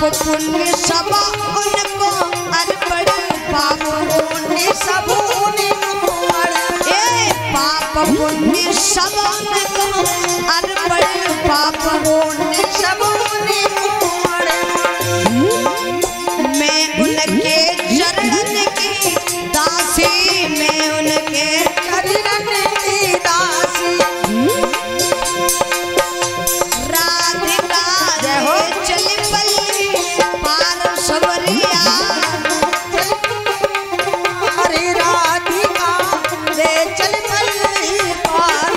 पुण्य सब उनको अर्पण, पाप पुण्य सब उनको अर्पण, पाप पुण्य सब उनको अर्पण, पाप पुण्य सब उनको अर्पण। मैं उनके चरण की दासी, मैं उनके चरण की दासी। राधिका रे चल पल्ली पार सवरिया, अरे राधिका रे चल पल्ली पार।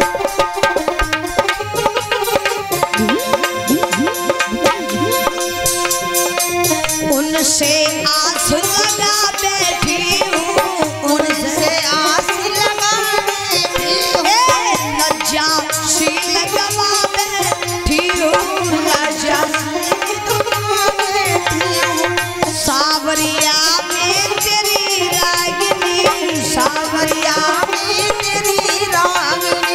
उनसे आस लगा बैठी हूँ, उनसे आस लगा बैठी हूँ, लज्जा सी लगवा बैठी हूँ, लज्जा सावरिया में तेरी रागिनी, सावरिया में तेरी रागिनी।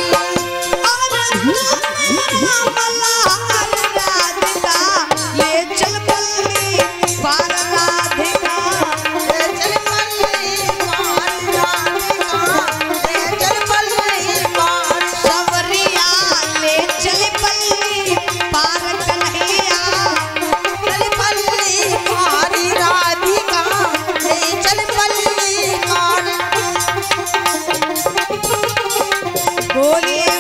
राधिका ले चल पल्ली पार, राधिका ले चल पल्ली पार, राधिका ले चल पल्ली पार, सवरिया ले चल पल्ली पार, कन्हैया चल पल्ली पार, राधिका ले चल पल्ली पार। बोलिए